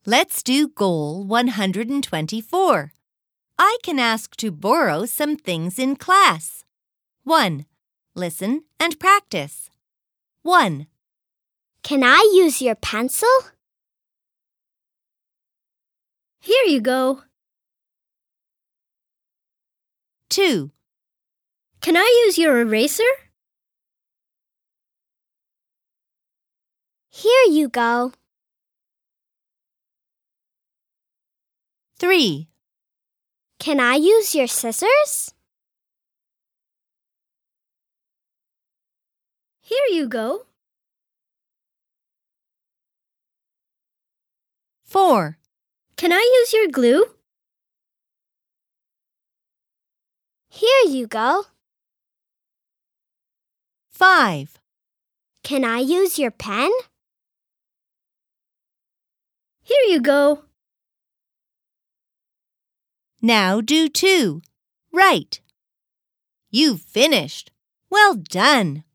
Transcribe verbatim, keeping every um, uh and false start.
Let's do goal one hundred twenty-four. I can ask to borrow some things in class. one. Listen and practice. one. Can I use your pencil? Here you go. two. Can I use your eraser? Here you go. three. Can I use your scissors? Here you go. four. Can I use your glue? Here you go. five. Can I use your pen? Here you go. Now do two. Right. You've finished. Well done.